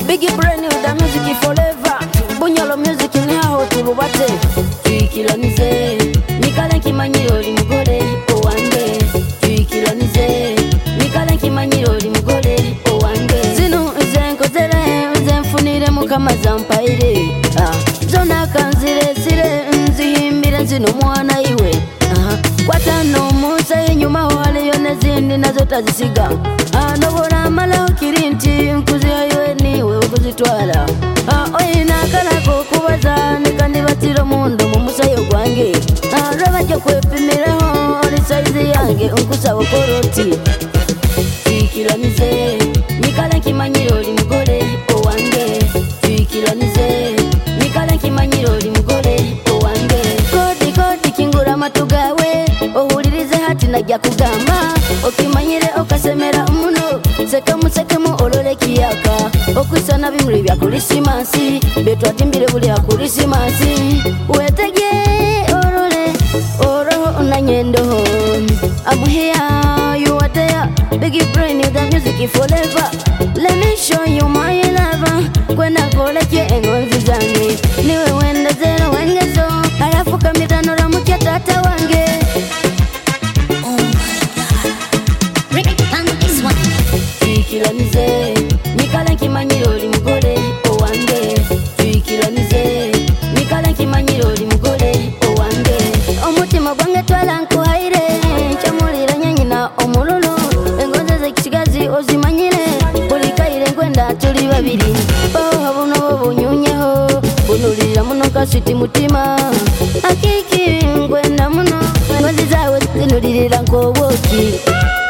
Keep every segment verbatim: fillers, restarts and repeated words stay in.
Biggie brand new the music forever. Bunyolo music ni aho tububate. Tuikilanize Mikale kimanyiro li mugole owange. Tuikilanize Mikale kimanyiro li mugole owange. Zinu nze nkozere nze mfunire mukama zampaire. Ah, zona kanzire sire nzihimbire zino mwana iwe. Ah, kwatano musa inyuma wale yone zindi nazo tazisiga. Ah, nobora mala ukirinti nkuzia iwe niwe ukuzitwala. Ah, oyina kalako kubaza nikandi batiro mundo mumusayo gwange. Ah, raba jo kwepimireho oli size yange nkusa okoroti. Tuikilanize Mikale kimanyiro li mugole owange. Tuikilanize Mikale kimanyiro li mugole owange. Kodi kodi kingura matugawe ohulirize hati najja kugamba. Okimanyire okasemera muno seka musekemu olole kiyaka. Okwisana bimuli bya Krisimasi betwatimbire buli ya Krisimasi. Wetege olole oro unanyendo. I'm here, you are there. Biggie brand new the music forever. Let me show you my love. Kwenda koleke engonzi zange niwe wenda zero wengezo. Halafu kamitano la mkia tata wange. Oh my God, Rick on this one. Tuikilanize Mikale kimanyiro li mugole owange. Tuikilanize Mikale kimanyiro li mugole owange. Omutima gwange twala nkuhaire chamulira nyanyina omululu. Engonze zekisigazi ozimanyire buli kaire nkwenda tuli babiri. Oh buno bunyunyeho bunulira muno kasiti mutima. Akiki nkwenda muno engonze zawe zinulirira nkoboki.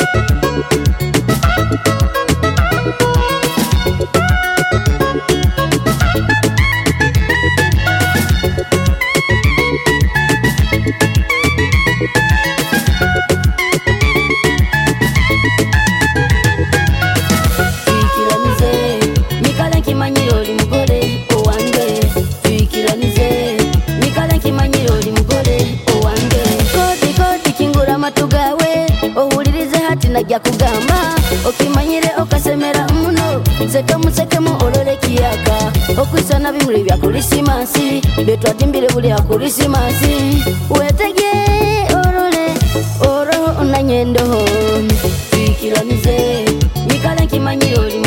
Najja kugamba okimanyire okasemera muno seka musekemu olole kiyaka. Okwisana bimuli bya Krisimasi betwatimbire buli ya Krisimasi. Wetege olole oro unanyendo. Tuikilanize Mikale kimanyiro li